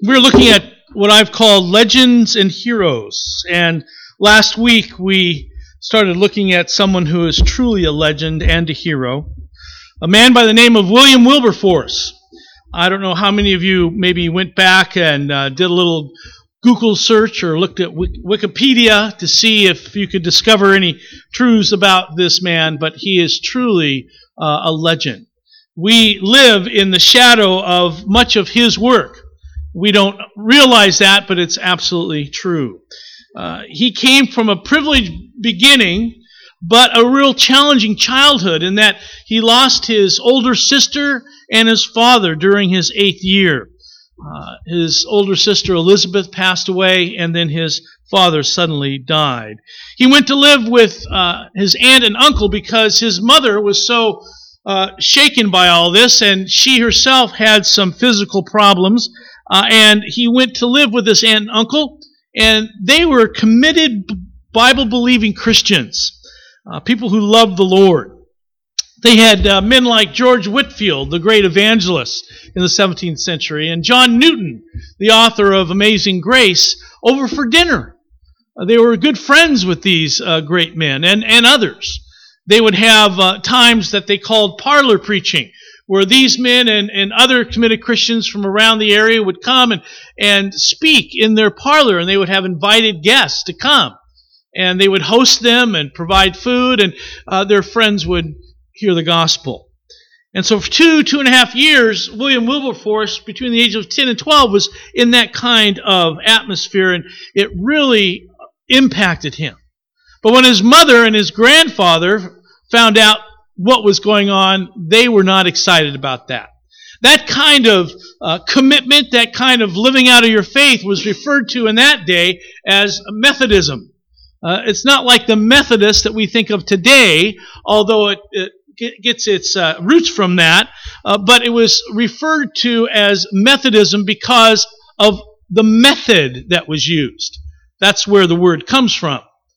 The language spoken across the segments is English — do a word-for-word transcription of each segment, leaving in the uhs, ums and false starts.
We're looking at what I've called legends and heroes. And last week we started looking at someone who is truly a legend and a hero, a man by the name of William Wilberforce. I don't know how many of you maybe went back and uh, did a little Google search or looked at Wikipedia to see if you could discover any truths about this man, but he is truly uh, a legend. We live in the shadow of much of his work. We don't realize that, but it's absolutely true. Uh, he came from a privileged beginning, but a real challenging childhood in that he lost his older sister and his father during his eighth year. Uh, his older sister Elizabeth passed away, and then his father suddenly died. He went to live with uh, his aunt and uncle because his mother was so uh, shaken by all this, and she herself had some physical problems. Uh, and he went to live with his aunt and uncle, and they were committed Bible-believing Christians, uh, people who loved the Lord. They had uh, men like George Whitefield, the great evangelist in the seventeenth century, and John Newton, the author of Amazing Grace, over for dinner. Uh, they were good friends with these uh, great men and, and others. They would have uh, times that they called parlor preaching, where these men and, and other committed Christians from around the area would come and, and speak in their parlor, and they would have invited guests to come. And they would host them and provide food, and uh, their friends would hear the gospel. And so for two, two and a half years, William Wilberforce, between the ages of ten and twelve, was in that kind of atmosphere, and it really impacted him. But when his mother and his grandfather found out what was going on, they were not excited about that. That kind of uh, commitment, that kind of living out of your faith was referred to in that day as Methodism. Uh, it's not like the Methodist that we think of today, although it, it gets its uh, roots from that, uh, but it was referred to as Methodism because of the method that was used. That's where the word comes from.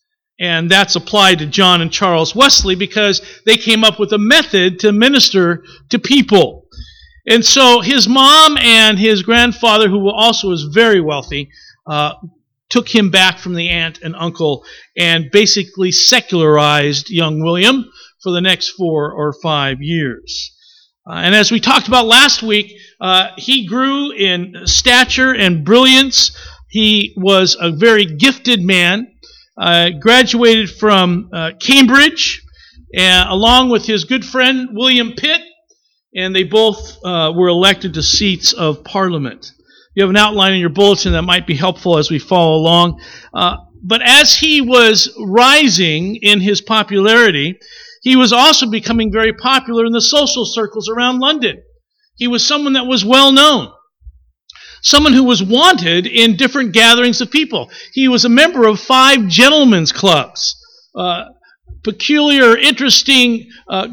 And that's applied to John and Charles Wesley because they came up with a method to minister to people. And so his mom and his grandfather, who also was very wealthy, uh, took him back from the aunt and uncle and basically secularized young William for the next four or five years. Uh, and as we talked about last week, uh, he grew in stature and brilliance. He was a very gifted man. Uh, graduated from uh, Cambridge, uh, along with his good friend William Pitt, and they both uh, were elected to seats of Parliament. You have an outline in your bulletin that might be helpful as we follow along. Uh, but as he was rising in his popularity, he was also becoming very popular in the social circles around London. He was someone that was well known. Someone who was wanted in different gatherings of people. He was a member of five gentlemen's clubs, uh, peculiar, interesting uh,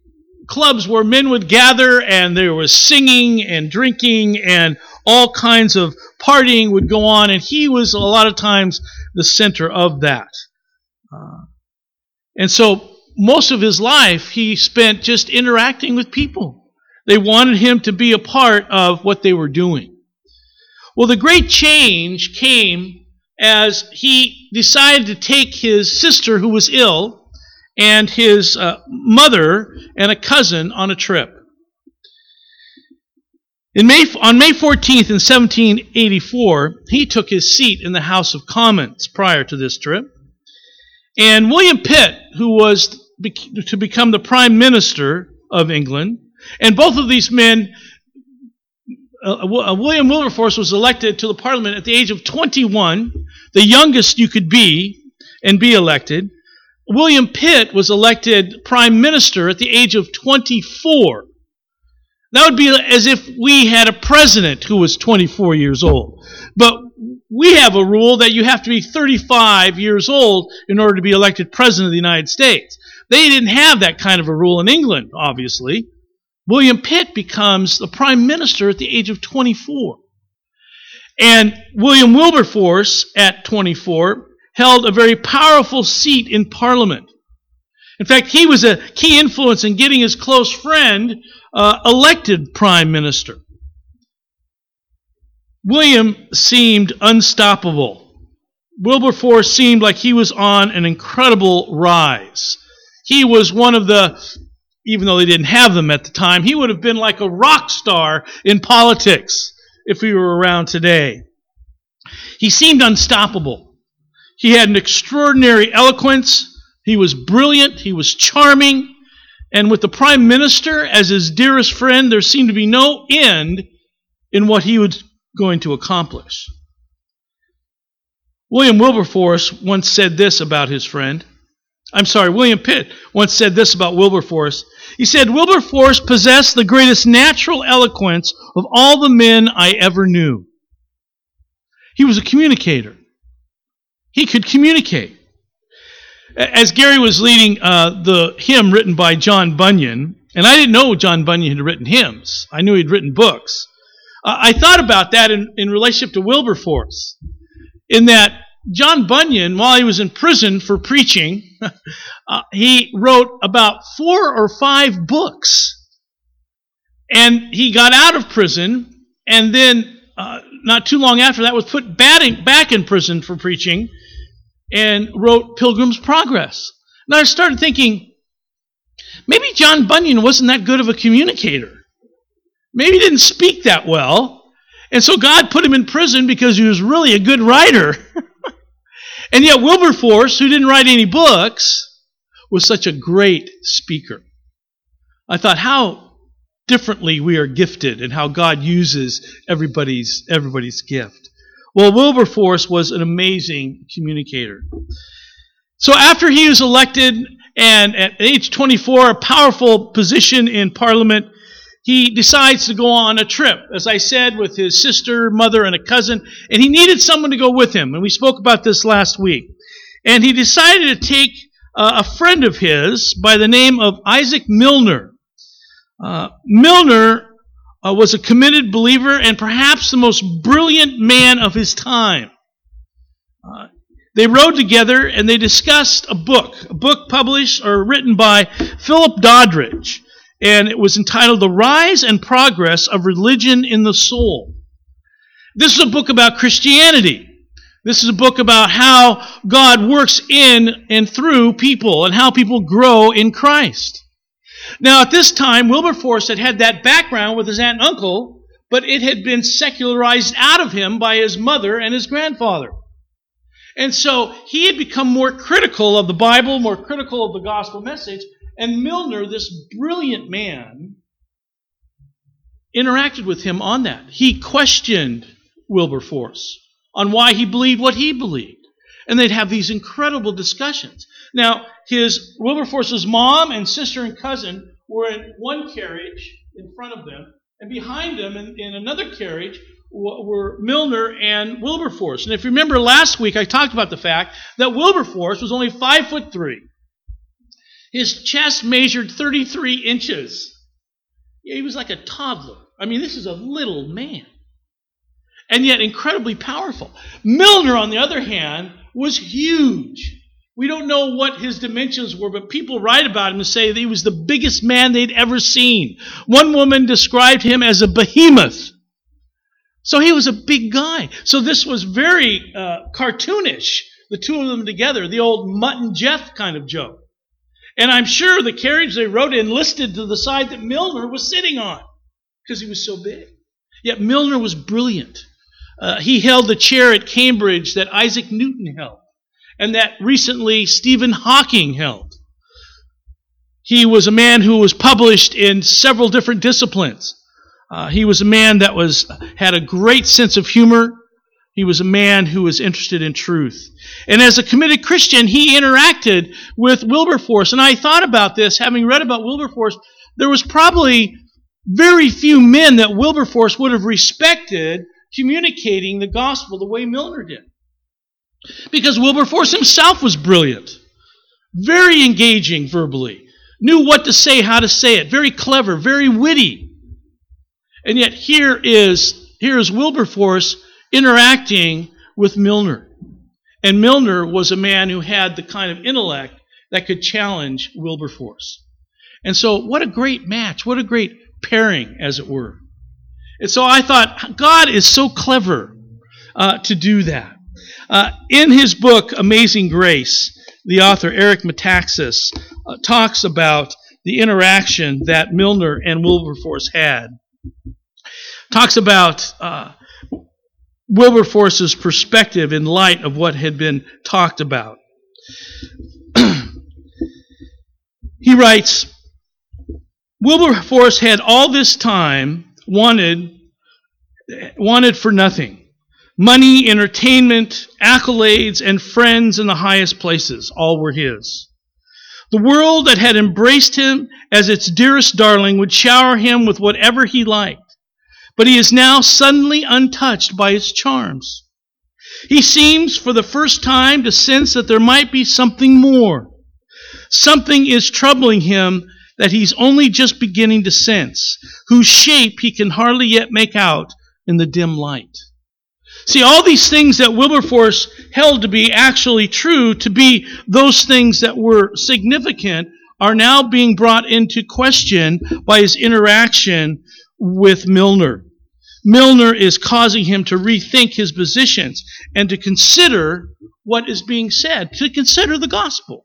clubs where men would gather and there was singing and drinking and all kinds of partying would go on, and he was a lot of times the center of that. Uh, and so most of his life he spent just interacting with people. They wanted him to be a part of what they were doing. Well, the great change came as he decided to take his sister, who was ill, and his uh, mother and a cousin on a trip. In May, on May fourteenth in seventeen eighty-four, he took his seat in the House of Commons prior to this trip. And William Pitt, who was to become the Prime Minister of England, and both of these men, Uh, William Wilberforce was elected to the Parliament at the age of twenty-one, the youngest you could be and be elected. William Pitt was elected Prime Minister at the age of twenty-four. That would be as if we had a president who was twenty-four years old. But we have a rule that you have to be thirty-five years old in order to be elected President of the United States. They didn't have that kind of a rule in England, obviously. William Pitt becomes the Prime Minister at the age of twenty-four. And William Wilberforce, at twenty-four, held a very powerful seat in Parliament. In fact, he was a key influence in getting his close friend uh, elected Prime Minister. William seemed unstoppable. Wilberforce seemed like he was on an incredible rise. He was one of the, even though they didn't have them at the time, he would have been like a rock star in politics if he were around today. He seemed unstoppable. He had an extraordinary eloquence. He was brilliant. He was charming. And with the Prime Minister as his dearest friend, there seemed to be no end in what he was going to accomplish. William Wilberforce once said this about his friend. I'm sorry, William Pitt once said this about Wilberforce. He said, "Wilberforce possessed the greatest natural eloquence of all the men I ever knew." He was a communicator. He could communicate. As Gary was leading uh, the hymn written by John Bunyan, and I didn't know John Bunyan had written hymns. I knew he'd written books. Uh, I thought about that in, in relationship to Wilberforce, in that John Bunyan, while he was in prison for preaching, uh, he wrote about four or five books. And he got out of prison, and then uh, not too long after that was put back in prison for preaching, and wrote Pilgrim's Progress. Now I started thinking, maybe John Bunyan wasn't that good of a communicator. Maybe he didn't speak that well. And so God put him in prison because he was really a good writer. And yet Wilberforce, who didn't write any books, was such a great speaker. I thought how differently we are gifted and how God uses everybody's everybody's gift. Well, Wilberforce was an amazing communicator. So after he was elected, and at age twenty-four, a powerful position in Parliament, he decides to go on a trip, as I said, with his sister, mother, and a cousin, and he needed someone to go with him, and we spoke about this last week. And he decided to take uh, a friend of his by the name of Isaac Milner. Uh, Milner uh, was a committed believer and perhaps the most brilliant man of his time. Uh, they rode together and they discussed a book, a book published or written by Philip Doddridge. And it was entitled The Rise and Progress of Religion in the Soul. This is a book about Christianity. This is a book about how God works in and through people and how people grow in Christ. Now, at this time, Wilberforce had had that background with his aunt and uncle, but it had been secularized out of him by his mother and his grandfather. And so he had become more critical of the Bible, more critical of the gospel message. And Milner, this brilliant man, interacted with him on that. He questioned Wilberforce on why he believed what he believed. And they'd have these incredible discussions. Now, his Wilberforce's mom and sister and cousin were in one carriage in front of them, and behind them in, in another carriage were Milner and Wilberforce. And if you remember last week, I talked about the fact that Wilberforce was only five foot three. His chest measured thirty-three inches. Yeah, he was like a toddler. I mean, this is a little man. And yet incredibly powerful. Milner, on the other hand, was huge. We don't know what his dimensions were, but people write about him and say that he was the biggest man they'd ever seen. One woman described him as a behemoth. So he was a big guy. So this was very uh, cartoonish, the two of them together, the old Mutt and Jeff kind of joke. And I'm sure the carriage they rode in listed to the side that Milner was sitting on because he was so big. Yet Milner was brilliant. Uh, he held the chair at Cambridge that Isaac Newton held and that recently Stephen Hawking held. He was a man who was published in several different disciplines. Uh, he was a man that was had a great sense of humor. He was a man who was interested in truth. And as a committed Christian, he interacted with Wilberforce. And I thought about this, having read about Wilberforce, there was probably very few men that Wilberforce would have respected communicating the gospel the way Milner did. Because Wilberforce himself was brilliant, very engaging verbally, knew what to say, how to say it, very clever, very witty. And yet here is, here is Wilberforce interacting with Milner. And Milner was a man who had the kind of intellect that could challenge Wilberforce. And so what a great match, what a great pairing, as it were. And so I thought, God is so clever uh, to do that. Uh, in his book, Amazing Grace, the author, Eric Metaxas, uh, talks about the interaction that Milner and Wilberforce had. Talks about uh, Wilberforce's perspective in light of what had been talked about. He writes, Wilberforce had all this time wanted, wanted for nothing. Money, entertainment, accolades, and friends in the highest places, all were his. The world that had embraced him as its dearest darling would shower him with whatever he liked. But he is now suddenly untouched by its charms. He seems for the first time to sense that there might be something more. Something is troubling him that he's only just beginning to sense, whose shape he can hardly yet make out in the dim light. See, all these things that Wilberforce held to be actually true, to be those things that were significant, are now being brought into question by his interaction with Milner. Milner is causing him to rethink his positions and to consider what is being said, to consider the gospel.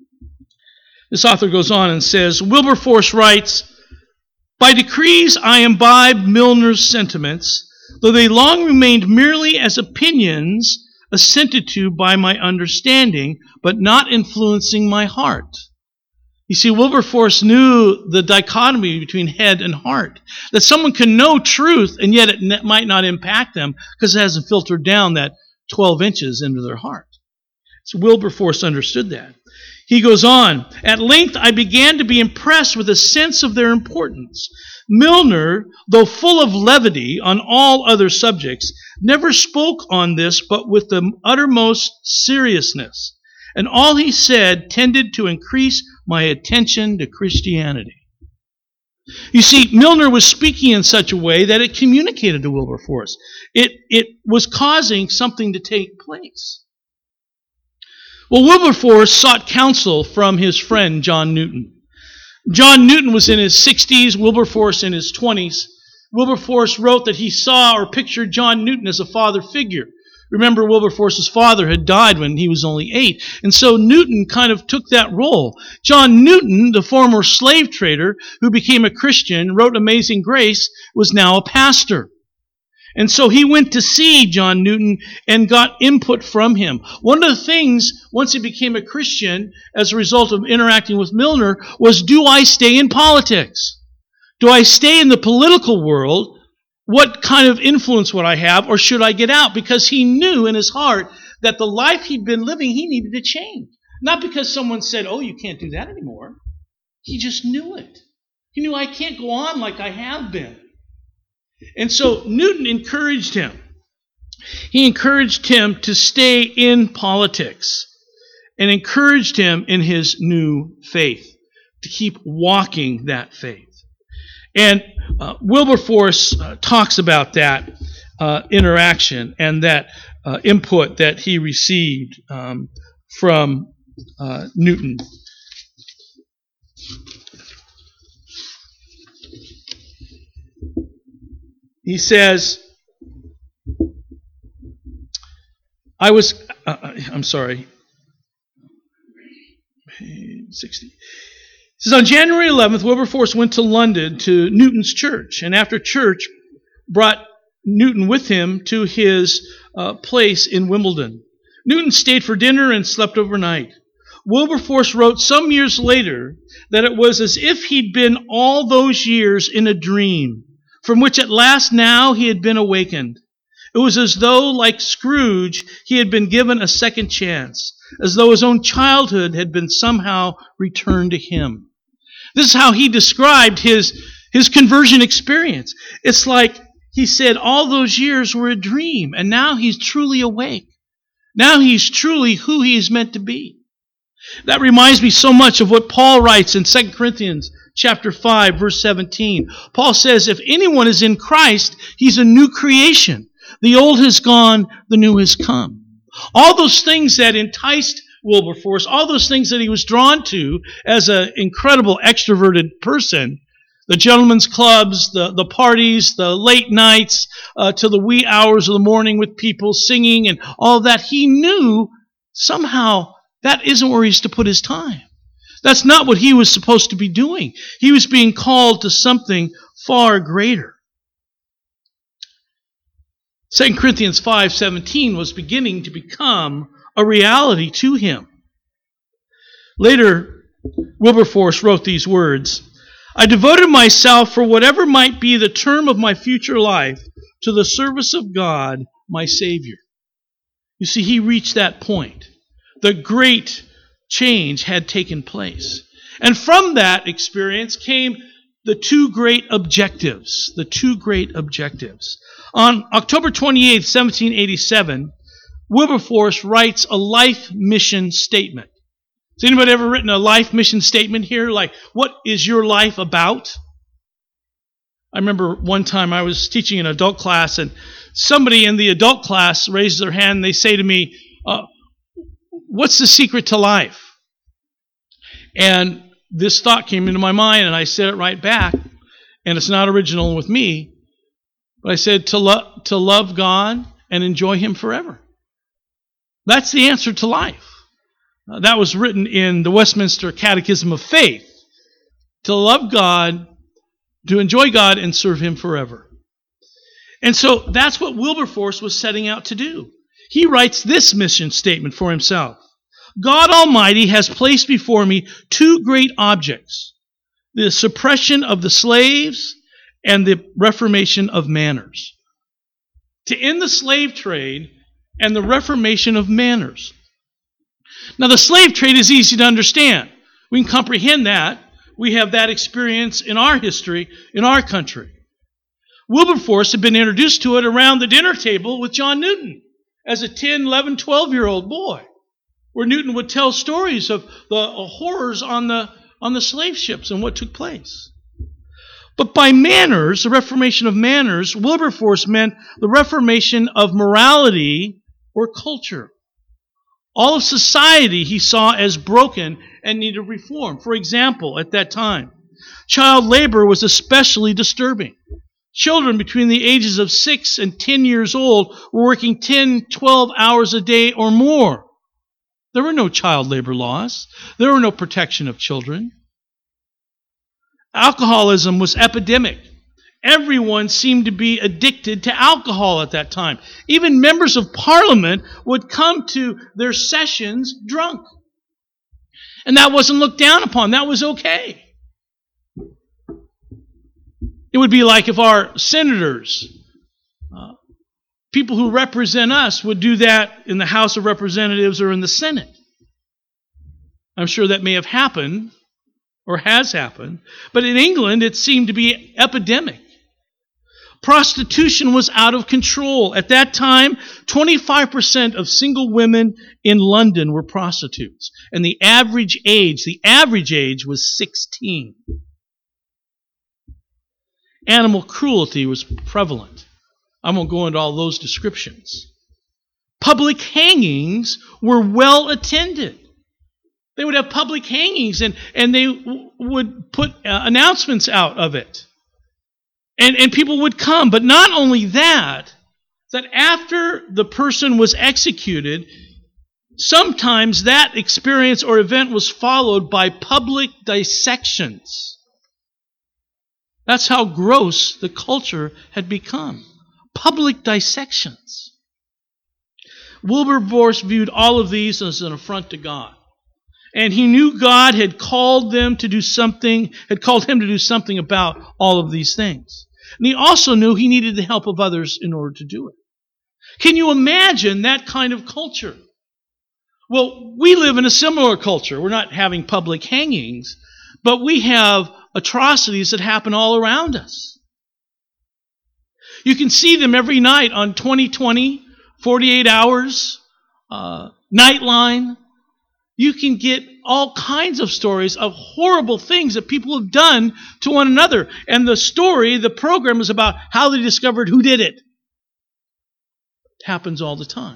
This author goes on and says, Wilberforce writes, by degrees I imbibed Milner's sentiments, though they long remained merely as opinions assented to by my understanding, but not influencing my heart. You see, Wilberforce knew the dichotomy between head and heart, that someone can know truth and yet it might not impact them because it hasn't filtered down that twelve inches into their heart. So Wilberforce understood that. He goes on, at length I began to be impressed with a sense of their importance. Milner, though full of levity on all other subjects, never spoke on this but with the uttermost seriousness, and all he said tended to increase my attention to Christianity. You see, Milner was speaking in such a way that it communicated to Wilberforce. It, it was causing something to take place. Well, Wilberforce sought counsel from his friend John Newton. John Newton was in his sixties, Wilberforce in his twenties. Wilberforce wrote that he saw or pictured John Newton as a father figure. Remember, Wilberforce's father had died when he was only eight, and so Newton kind of took that role. John Newton, the former slave trader who became a Christian, wrote Amazing Grace, was now a pastor. And so he went to see John Newton and got input from him. One of the things, once he became a Christian, as a result of interacting with Milner, was, do I stay in politics? Do I stay in the political world? What kind of influence would I have, or should I get out? Because he knew in his heart that the life he'd been living, he needed to change. Not because someone said, oh, you can't do that anymore. He just knew it. He knew, I can't go on like I have been. And so Newton encouraged him. He encouraged him to stay in politics and encouraged him in his new faith, to keep walking that faith. And uh, Wilberforce uh, talks about that uh, interaction and that uh, input that he received um, from uh, Newton. He says, I was, uh, I'm sorry, sixty. He says, on January eleventh, Wilberforce went to London to Newton's church, and after church, brought Newton with him to his uh, place in Wimbledon. Newton stayed for dinner and slept overnight. Wilberforce wrote some years later that it was as if he'd been all those years in a dream, from which at last now he had been awakened. It was as though, like Scrooge, he had been given a second chance, as though his own childhood had been somehow returned to him. This is how he described his, his conversion experience. It's like he said all those years were a dream, and now he's truly awake. Now he's truly who he is meant to be. That reminds me so much of what Paul writes in Second Corinthians chapter five, verse seventeen. Paul says, if anyone is in Christ, he's a new creation. The old has gone, the new has come. All those things that enticed Wilberforce, all those things that he was drawn to as an incredible extroverted person, The gentlemen's clubs, the, the parties, the late nights, uh, to the wee hours of the morning with people singing and all of that. He knew somehow that isn't where he's to put his time. That's not what he was supposed to be doing. He was being called to something far greater. Second Corinthians five seventeen was beginning to become a reality to him. Later, Wilberforce wrote these words, I devoted myself for whatever might be the term of my future life to the service of God, my Savior. You see, he reached that point. The great change had taken place. And from that experience came the two great objectives. The two great objectives. On October twenty-eighth, seventeen eighty-seven, Wilberforce writes a life mission statement. Has anybody ever written a life mission statement here? Like, what is your life about? I remember one time I was teaching an adult class, and somebody in the adult class raised their hand and they say to me, uh, what's the secret to life? And this thought came into my mind, and I said it right back, and it's not original with me, but I said, to, lo- to love God and enjoy Him forever. That's the answer to life. Uh, that was written in the Westminster Catechism of Faith. To love God, to enjoy God, and serve Him forever. And so that's what Wilberforce was setting out to do. He writes this mission statement for himself. God Almighty has placed before me two great objects, the suppression of the slaves and the reformation of manners. To end the slave trade and the reformation of manners. Now, the slave trade is easy to understand. We can comprehend that. We have that experience in our history, in our country. Wilberforce had been introduced to it around the dinner table with John Newton as a ten, eleven, twelve-year-old boy, where Newton would tell stories of the horrors on the, on the slave ships and what took place. But by manners, the reformation of manners, Wilberforce meant the reformation of morality or culture. All of society he saw as broken and needed reform. For example, at that time, child labor was especially disturbing. Children between the ages of six and ten years old were working ten, twelve hours a day or more. There were no child labor laws. There were no protection of children. Alcoholism was epidemic. Everyone seemed to be addicted to alcohol at that time. Even members of Parliament would come to their sessions drunk. And that wasn't looked down upon. That was okay. It would be like if our senators, uh, people who represent us, would do that in the House of Representatives or in the Senate. I'm sure that may have happened or has happened. But in England, it seemed to be epidemic. Prostitution was out of control. At that time, twenty-five percent of single women in London were prostitutes. And the average age, the average age was sixteen. Animal cruelty was prevalent. I won't go into all those descriptions. Public hangings were well attended. They would have public hangings, and, and they w- would put uh, announcements out of it. And, and people would come. But not only that, that after the person was executed, sometimes that experience or event was followed by public dissections. That's how gross the culture had become. Public dissections. Wilberforce viewed all of these as an affront to God. And he knew God had called them to do something, had called him to do something about all of these things. And he also knew he needed the help of others in order to do it. Can you imagine that kind of culture? Well, we live in a similar culture. We're not having public hangings, but we have atrocities that happen all around us. You can see them every night on twenty twenty, forty-eight hours, uh, Nightline. You can get all kinds of stories of horrible things that people have done to one another. And the story, the program is about how they discovered who did it. It happens all the time.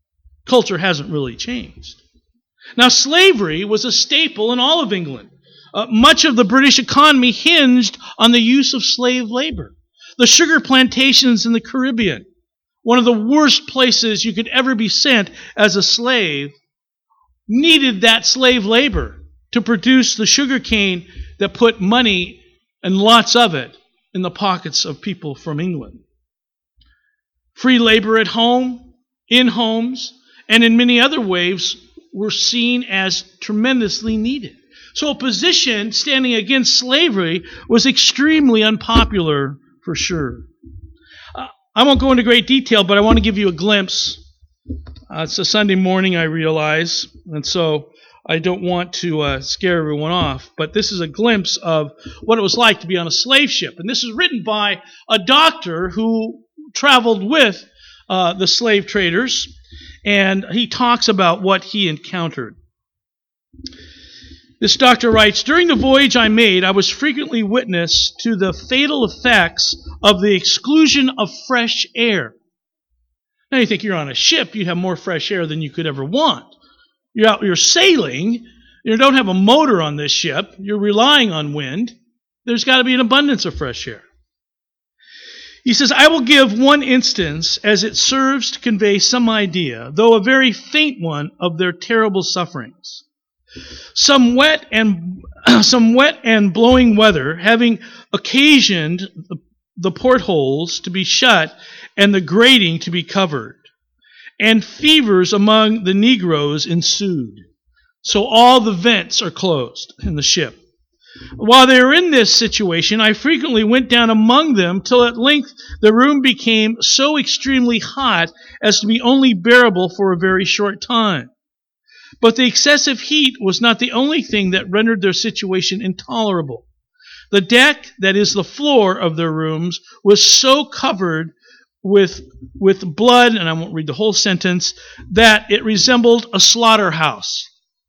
Culture hasn't really changed. Now, slavery was a staple in all of England. Uh, much of the British economy hinged on the use of slave labor. The sugar plantations in the Caribbean, one of the worst places you could ever be sent as a slave, needed that slave labor to produce the sugar cane that put money, and lots of it, in the pockets of people from England. Free labor at home, in homes, and in many other ways were seen as tremendously needed. So a position standing against slavery was extremely unpopular for sure. Uh, I won't go into great detail, but I want to give you a glimpse. Uh, it's a Sunday morning, I realize, and so I don't want to uh, scare everyone off, but this is a glimpse of what it was like to be on a slave ship. And this is written by a doctor who traveled with uh, the slave traders, and he talks about what he encountered. This doctor writes, "During the voyage I made, I was frequently witness to the fatal effects of the exclusion of fresh air." Now you think you're on a ship, you have more fresh air than you could ever want. You're out, you're sailing, you don't have a motor on this ship, you're relying on wind. There's got to be an abundance of fresh air. He says, "I will give one instance as it serves to convey some idea, though a very faint one, of their terrible sufferings. Some wet and some wet and blowing weather having occasioned the, the portholes to be shut and the grating to be covered, and fevers among the Negroes ensued." So all the vents are closed in the ship. "While they were in this situation, I frequently went down among them till at length the room became so extremely hot as to be only bearable for a very short time. But the excessive heat was not the only thing that rendered their situation intolerable. The deck, that is the floor of their rooms, was so covered with, with blood," and I won't read the whole sentence, "that it resembled a slaughterhouse.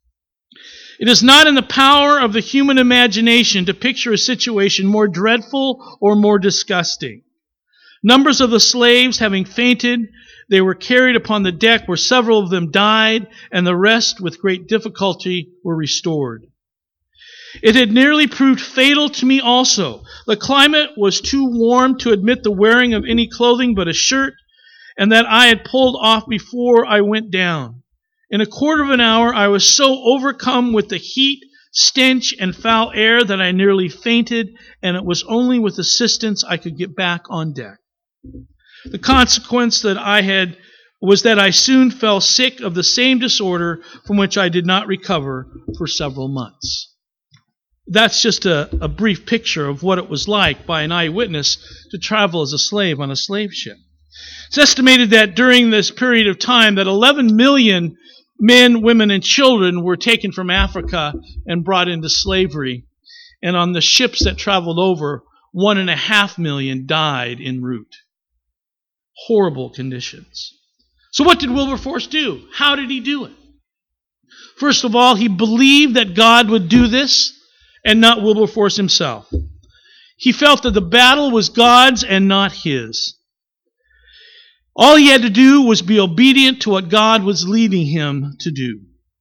It is not in the power of the human imagination to picture a situation more dreadful or more disgusting. Numbers of the slaves having fainted, they were carried upon the deck, where several of them died, and the rest with great difficulty were restored. It had nearly proved fatal to me also. The climate was too warm to admit the wearing of any clothing but a shirt, and that I had pulled off before I went down. In a quarter of an hour I was so overcome with the heat, stench, and foul air that I nearly fainted, and it was only with assistance I could get back on deck. The consequence that I had was that I soon fell sick of the same disorder from which I did not recover for several months." That's just a, a brief picture of what it was like by an eyewitness to travel as a slave on a slave ship. It's estimated that during this period of time that eleven million men, women, and children were taken from Africa and brought into slavery. And on the ships that traveled over, one and a half million died en route. Horrible conditions. So what did Wilberforce do? How did he do it? First of all, he believed that God would do this and not Wilberforce himself. He felt that the battle was God's and not his. All he had to do was be obedient to what God was leading him to do.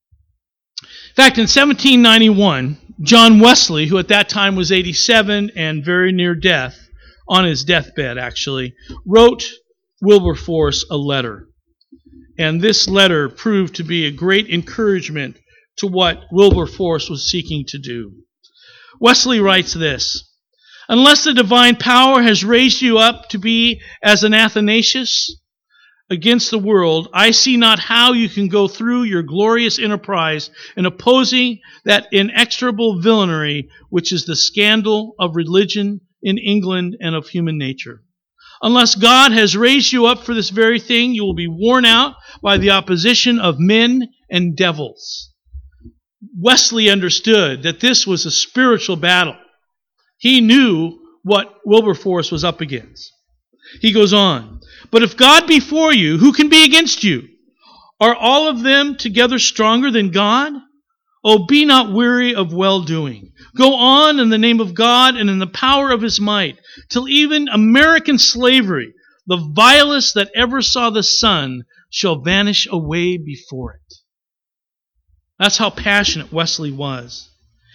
In fact, in seventeen ninety-one, John Wesley, who at that time was eighty-seven and very near death, on his deathbed actually, wrote Wilberforce a letter. And this letter proved to be a great encouragement to what Wilberforce was seeking to do. Wesley writes this: "Unless the divine power has raised you up to be as an Athanasius against the world, I see not how you can go through your glorious enterprise in opposing that inexorable villainy which is the scandal of religion in England and of human nature. Unless God has raised you up for this very thing, you will be worn out by the opposition of men and devils." Wesley understood that this was a spiritual battle. He knew what Wilberforce was up against. He goes on, "But if God be for you, who can be against you? Are all of them together stronger than God? Oh, be not weary of well-doing. Go on in the name of God and in the power of his might, till even American slavery, the vilest that ever saw the sun, shall vanish away before it." That's how passionate Wesley was.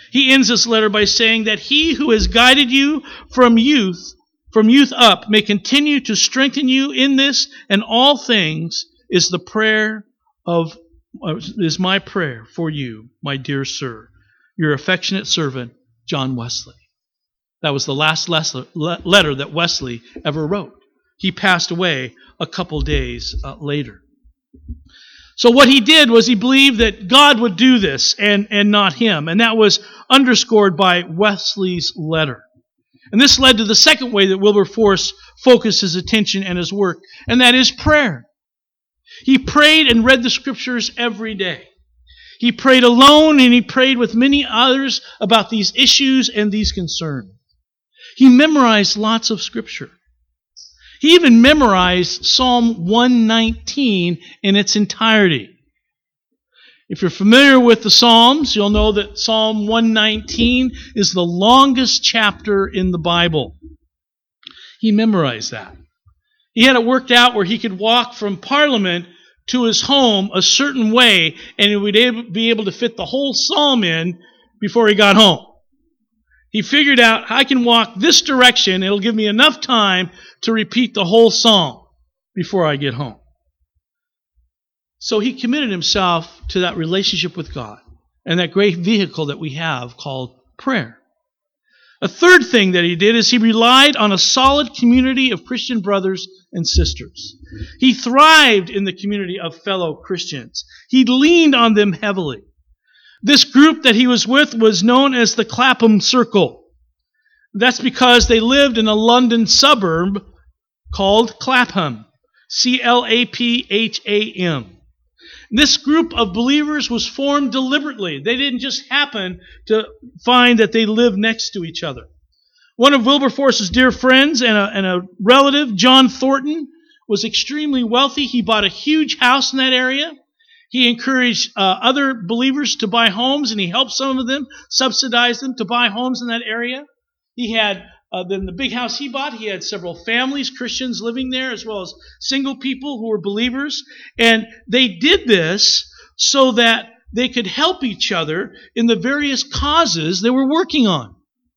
He ends this letter by saying that he who has guided you from youth, from youth up, may continue to strengthen you in this and all things is the prayer of, is my prayer for you, my dear sir, your affectionate servant, John Wesley. That was the last letter that Wesley ever wrote. He passed away a couple days uh, later. So what he did was he believed that God would do this and, and not him. And that was underscored by Wesley's letter. And this led to the second way that Wilberforce focused his attention and his work, and that is prayer. He prayed and read the Scriptures every day. He prayed alone and he prayed with many others about these issues and these concerns. He memorized lots of Scripture. He even memorized Psalm one nineteen in its entirety. If you're familiar with the Psalms, you'll know that Psalm one nineteen is the longest chapter in the Bible. He memorized that. He had it worked out where he could walk from Parliament to his home a certain way, and he would be able to fit the whole psalm in before he got home. He figured out, I can walk this direction, it'll give me enough time to repeat the whole psalm before I get home. So he committed himself to that relationship with God and that great vehicle that we have called prayer. A third thing that he did is he relied on a solid community of Christian brothers and sisters. He thrived in the community of fellow Christians. He leaned on them heavily. This group that he was with was known as the Clapham Circle. That's because they lived in a London suburb called Clapham, C L A P H A M. This group of believers was formed deliberately. They didn't just happen to find that they lived next to each other. One of Wilberforce's dear friends and a, and a relative, John Thornton, was extremely wealthy. He bought a huge house in that area. He encouraged uh, other believers to buy homes, and he helped some of them, subsidize them to buy homes in that area. He had, uh, then the big house he bought, he had several families, Christians living there, as well as single people who were believers. And they did this so that they could help each other in the various causes they were working on.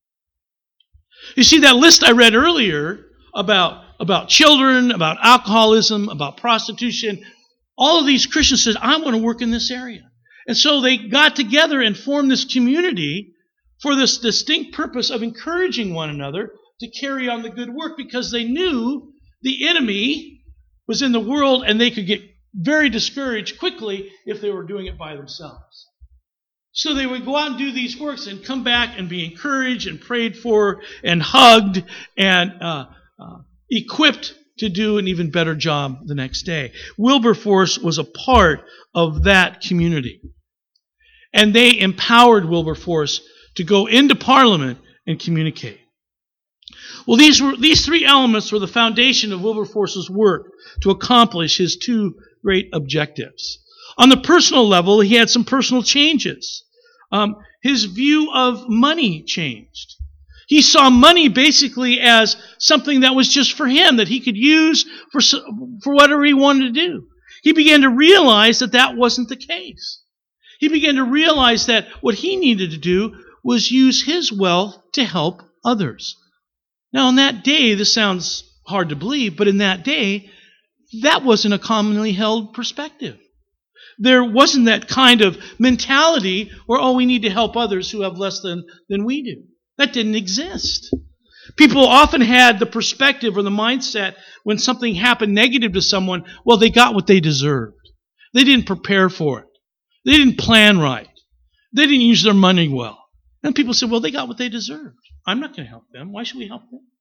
You see, that list I read earlier about, about children, about alcoholism, about prostitution, all of these Christians said, I want to work in this area. And so they got together and formed this community for this distinct purpose of encouraging one another to carry on the good work, because they knew the enemy was in the world and they could get very discouraged quickly if they were doing it by themselves. So they would go out and do these works and come back and be encouraged and prayed for and hugged and uh, uh, equipped to do an even better job the next day. Wilberforce was a part of that community. And they empowered Wilberforce to go into Parliament and communicate. Well, these were these three elements were the foundation of Wilberforce's work to accomplish his two great objectives. On the personal level, he had some personal changes. Um, his view of money changed. He saw money basically as something that was just for him, that he could use for, for whatever he wanted to do. He began to realize that that wasn't the case. He began to realize that what he needed to do was use his wealth to help others. Now, in that day, this sounds hard to believe, but in that day, that wasn't a commonly held perspective. There wasn't that kind of mentality where, oh, we need to help others who have less than, than we do. That didn't exist. People often had the perspective or the mindset when something happened negative to someone, well, they got what they deserved. They didn't prepare for it. They didn't plan right. They didn't use their money well. And people said, well, they got what they deserved. I'm not going to help them. Why should we help them?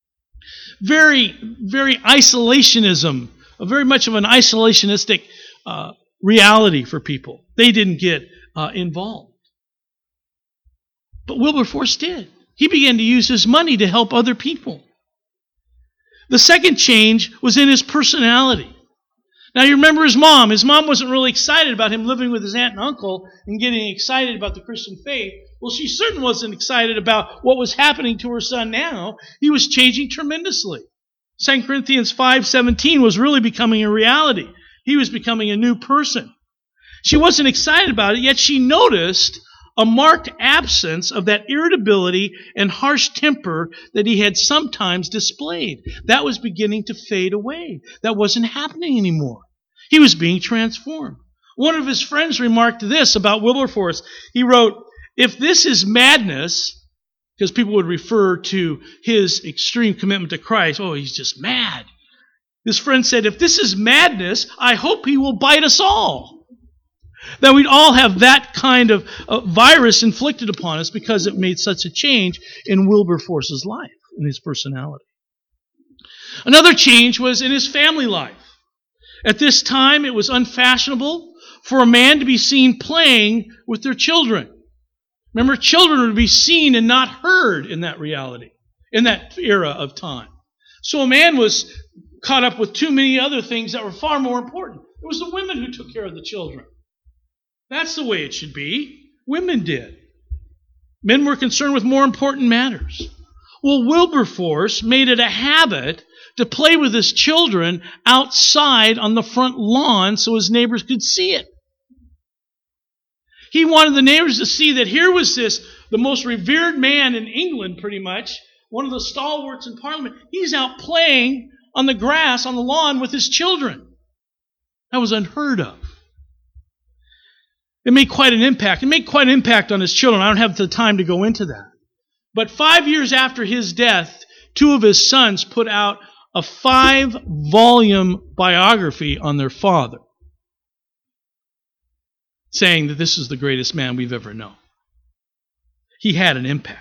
Very, very isolationism, a very much of an isolationistic uh, reality for people. They didn't get uh, involved. But Wilberforce did. He began to use his money to help other people. The second change was in his personality. Now, you remember his mom. His mom wasn't really excited about him living with his aunt and uncle and getting excited about the Christian faith. Well, she certainly wasn't excited about what was happening to her son now. He was changing tremendously. Second Corinthians five seventeen was really becoming a reality. He was becoming a new person. She wasn't excited about it, yet she noticed a marked absence of that irritability and harsh temper that he had sometimes displayed. That was beginning to fade away. That wasn't happening anymore. He was being transformed. One of his friends remarked this about Wilberforce. He wrote, "If this is madness," because people would refer to his extreme commitment to Christ, "Oh, he's just mad." His friend said, "If this is madness, I hope he will bite us all." That we'd all have that kind of uh, virus inflicted upon us because it made such a change in Wilberforce's life, in his personality. Another change was in his family life. At this time, it was unfashionable for a man to be seen playing with their children. Remember, children would be seen and not heard in that reality, in that era of time. So a man was caught up with too many other things that were far more important. It was the women who took care of the children. That's the way it should be. Women did. Men were concerned with more important matters. Well, Wilberforce made it a habit to play with his children outside on the front lawn so his neighbors could see it. He wanted the neighbors to see that here was this, the most revered man in England, pretty much, one of the stalwarts in Parliament. He's out playing on the grass on the lawn with his children. That was unheard of. It made quite an impact. It made quite an impact on his children. I don't have the time to go into that. But five years after his death, two of his sons put out a five-volume biography on their father, saying that this is the greatest man we've ever known. He had an impact.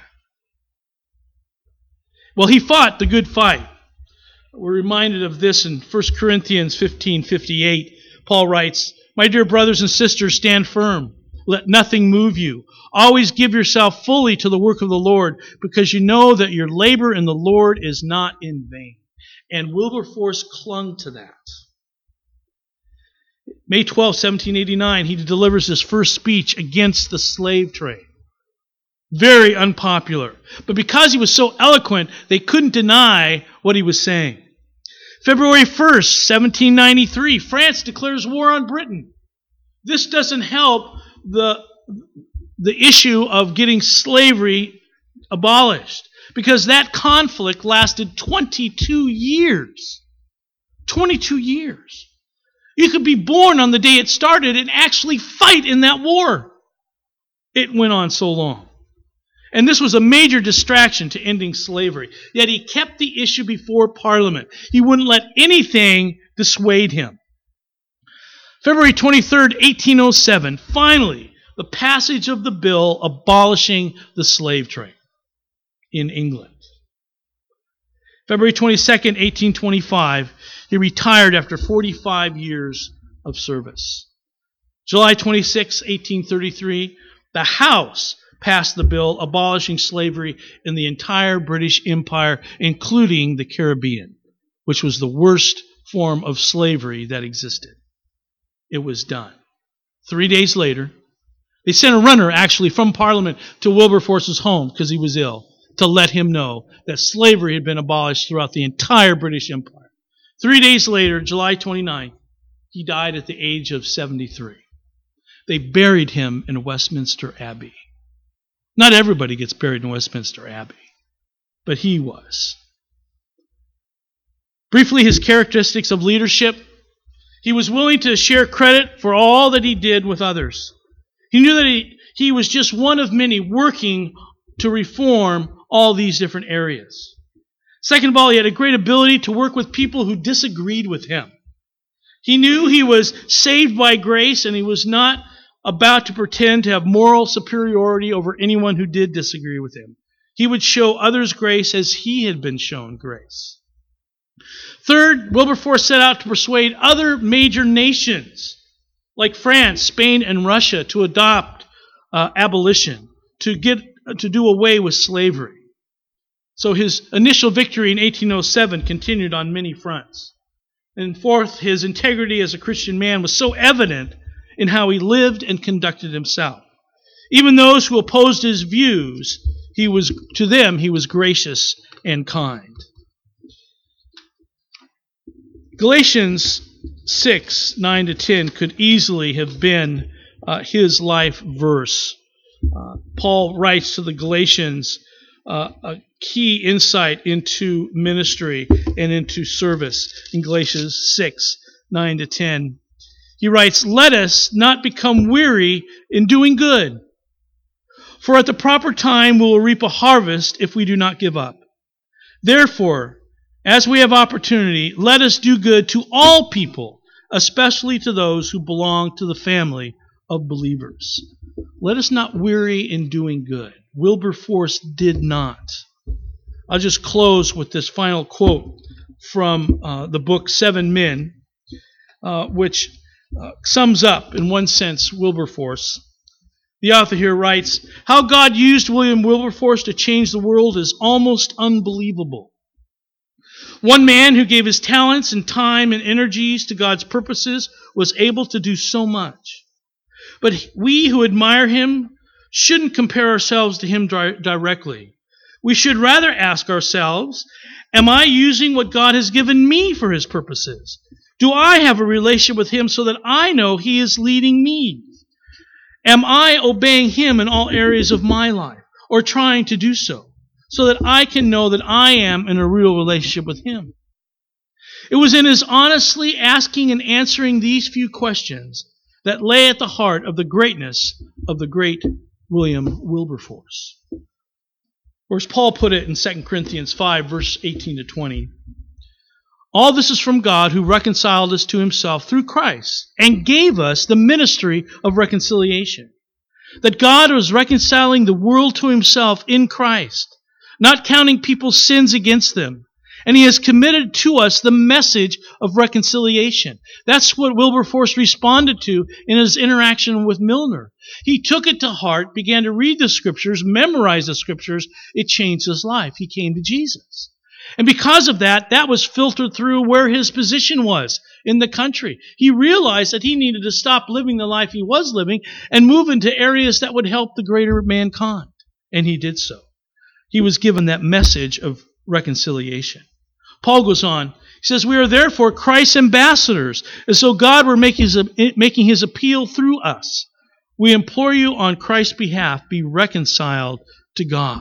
Well, he fought the good fight. We're reminded of this in First Corinthians fifteen fifty-eight. Paul writes, "My dear brothers and sisters, stand firm. Let nothing move you. Always give yourself fully to the work of the Lord, because you know that your labor in the Lord is not in vain." And Wilberforce clung to that. May twelfth, seventeen eighty-nine, he delivers his first speech against the slave trade. Very unpopular. But because he was so eloquent, they couldn't deny what he was saying. February first, seventeen ninety-three, France declares war on Britain. This doesn't help the, the issue of getting slavery abolished, because that conflict lasted twenty-two years. twenty-two years. You could be born on the day it started and actually fight in that war. It went on so long. And this was a major distraction to ending slavery. Yet he kept the issue before Parliament. He wouldn't let anything dissuade him. February twenty-third, eighteen oh seven, finally, the passage of the bill abolishing the slave trade in England. February twenty-second, eighteen twenty-five, he retired after forty-five years of service. July twenty-sixth, eighteen thirty-three, the House passed the bill abolishing slavery in the entire British Empire, including the Caribbean, which was the worst form of slavery that existed. It was done. Three days later, they sent a runner actually from Parliament to Wilberforce's home because he was ill, to let him know that slavery had been abolished throughout the entire British Empire. Three days later, July twenty-ninth, he died at the age of seventy-three. They buried him in Westminster Abbey. Not everybody gets buried in Westminster Abbey, but he was. Briefly, his characteristics of leadership. He was willing to share credit for all that he did with others. He knew that he, he was just one of many working to reform all these different areas. Second of all, he had a great ability to work with people who disagreed with him. He knew he was saved by grace, and he was not about to pretend to have moral superiority over anyone who did disagree with him. He would show others grace as he had been shown grace. Third, Wilberforce set out to persuade other major nations like France, Spain, and Russia to adopt uh, abolition, to get to do away with slavery. So his initial victory in eighteen oh seven continued on many fronts. And fourth, his integrity as a Christian man was so evident in how he lived and conducted himself. Even those who opposed his views, he was to them he was gracious and kind. Galatians six, nine to ten could easily have been uh, his life verse uh, Paul writes to the Galatians uh, a key insight into ministry and into service in Galatians six, nine to ten. He writes, "Let us not become weary in doing good, for at the proper time we will reap a harvest if we do not give up. Therefore, as we have opportunity, let us do good to all people, especially to those who belong to the family of believers." Let us not weary in doing good. Wilberforce did not. I'll just close with this final quote from uh, the book Seven Men, uh, which uh, sums up, in one sense, Wilberforce. The author here writes, "How God used William Wilberforce to change the world is almost unbelievable. One man who gave his talents and time and energies to God's purposes was able to do so much. But we who admire him shouldn't compare ourselves to him di- directly. We should rather ask ourselves, am I using what God has given me for his purposes? Do I have a relationship with him so that I know he is leading me? Am I obeying him in all areas of my life, or trying to do so, so that I can know that I am in a real relationship with him?" It was in his honestly asking and answering these few questions that lay at the heart of the greatness of the great William Wilberforce. Or as Paul put it in Second Corinthians five, verse eighteen to twenty, "All this is from God, who reconciled us to himself through Christ and gave us the ministry of reconciliation. That God was reconciling the world to himself in Christ, not counting people's sins against them. And he has committed to us the message of reconciliation." That's what Wilberforce responded to in his interaction with Milner. He took it to heart, began to read the Scriptures, memorize the Scriptures. It changed his life. He came to Jesus. And because of that, that was filtered through where his position was in the country. He realized that he needed to stop living the life he was living and move into areas that would help the greater mankind. And he did so. He was given that message of reconciliation. Paul goes on. He says, "We are therefore Christ's ambassadors, as though God were making his, making his appeal through us. We implore you on Christ's behalf, be reconciled to God."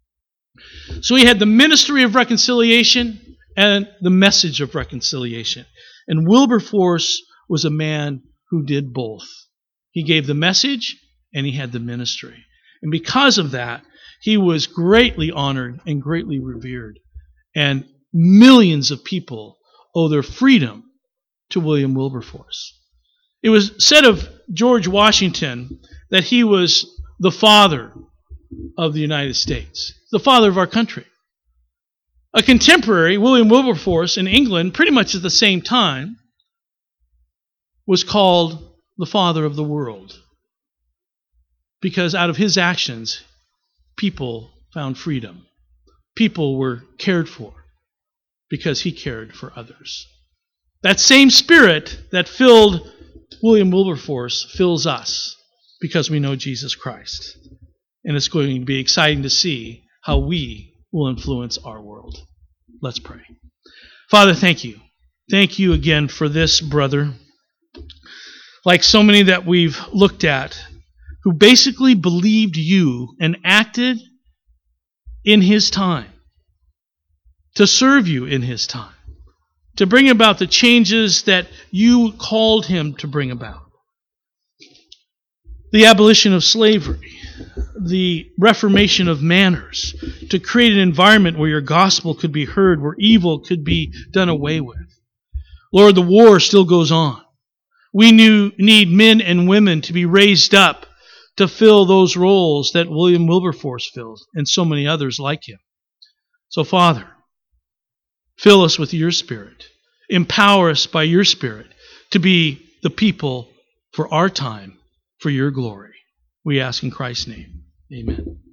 So he had the ministry of reconciliation and the message of reconciliation. And Wilberforce was a man who did both. He gave the message and he had the ministry. And because of that, he was greatly honored and greatly revered. And millions of people owe their freedom to William Wilberforce. It was said of George Washington that he was the father of the United States, the father of our country. A contemporary, William Wilberforce, in England, pretty much at the same time, was called the father of the world, because out of his actions, people found freedom. People were cared for because he cared for others. That same spirit that filled William Wilberforce fills us because we know Jesus Christ. And it's going to be exciting to see how we will influence our world. Let's pray. Father, thank you. Thank you again for this brother, like so many that we've looked at, who basically believed you and acted in his time, to serve you in his time, to bring about the changes that you called him to bring about. The abolition of slavery, the reformation of manners, to create an environment where your gospel could be heard, where evil could be done away with. Lord, the war still goes on. We need men and women to be raised up to fill those roles that William Wilberforce filled, and so many others like him. So, Father, fill us with your Spirit. Empower us by your Spirit to be the people for our time, for your glory. We ask in Christ's name. Amen.